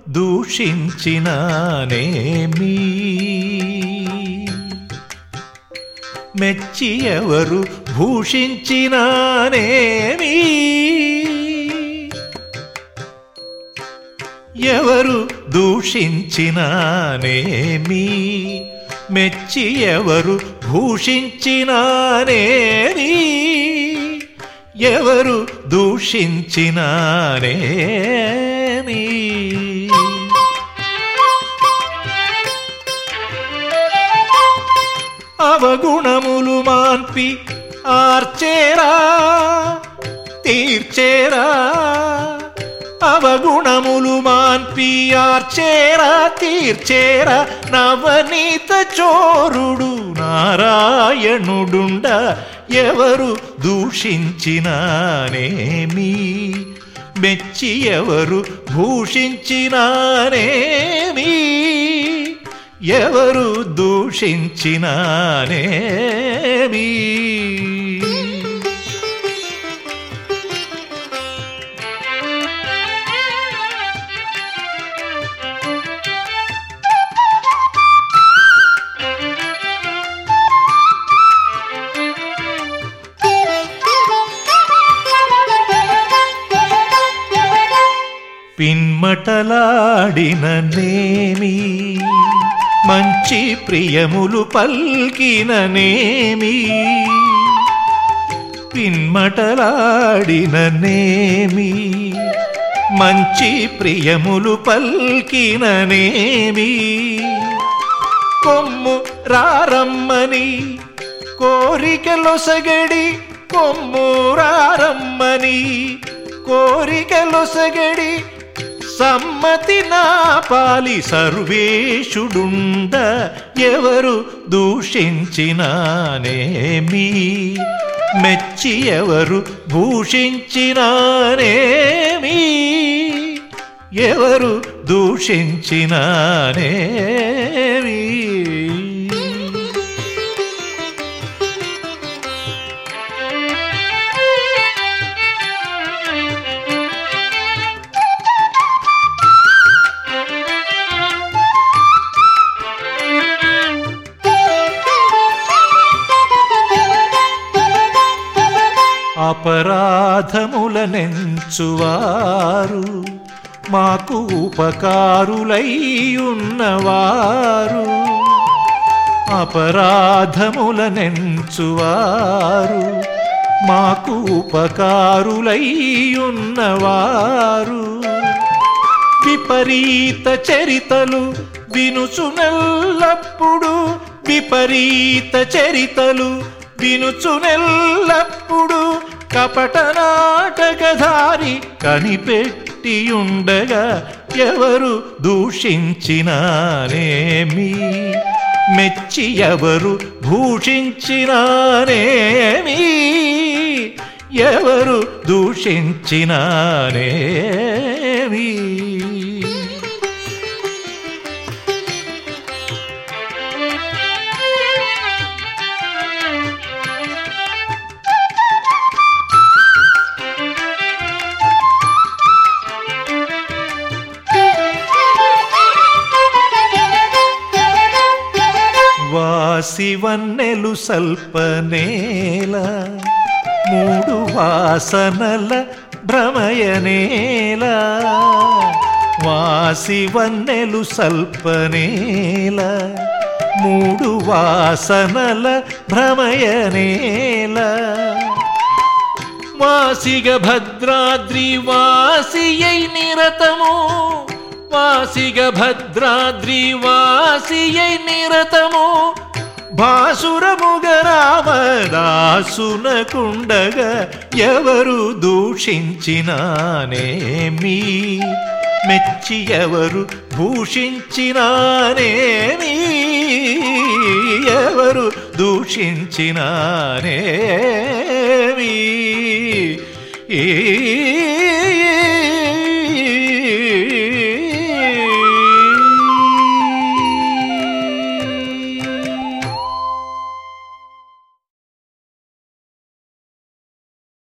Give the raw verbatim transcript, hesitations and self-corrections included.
దూషించినానేమి మెచ్చి ఎవరు భూషించినానేమి ఎవరు దూషించినానేమి మెచ్చి ఎవరు భూషించినానేమి ఎవరు దూషించినానేమి అవగుణములు మాన్పి ఆర్చేరా తీర్చేరా అవగుణములు మాన్పి ఆర్చేరా తీర్చేరా నవనీత చోరుడు నారాయణుడుండ ఎవరు దూషించినానేమి మెచ్చి ఎవరు భూషించినానేమి ఎవరు దూషించినానేమి పిన్మటలాడిన నేమి మంచి ప్రియములు పల్కిననేమి పిన్మటలాడిన నేమి మంచి ప్రియములు పల్కిననేమి కొమ్ము రారమ్మని కోరికలొసగడి కొమ్ము రారమ్మని కోరికలొసగడి సమ్మతి నా పాలి సర్వేషుడుండ ఎవరు దూషించినానేమి మెచ్చి ఎవరు భూషించినానేమి ఎవరు దూషించినానేమి అపరాధములనెంచువారు మాకు ఉపకారులైయున్నవారు అపరాధములనెంచువారు మాకు ఉపకారులైయున్నవారు విపరీత చరితలు వినుచునెల్లప్పుడు విపరీత చరితలు వినుచునెల్లప్పుడు కపట నాటకధారి కనిపెట్టియుండగా ఎవరు దూషించినానేమి మెచ్చి ఎవరు భూషించినానేమి ఎవరు దూషించినానేమి వాసివన్నెలు సల్పనేల మూడు వాసనల భ్రమయనేల వాసివన్నెలు సల్పనేల మూడు వాసనల భ్రమయనేల వాసిగ భద్రాద్రి వాసియై నిరతము వాసిగ భద్రాద్రి వాసియై నిరతము భాసురముగ రామదాసునకుండగా ఎవరు దూషించినానేమి మెచ్చి ఎవరు భూషించినానేమి ఎవరు దూషించినానేమి ఈ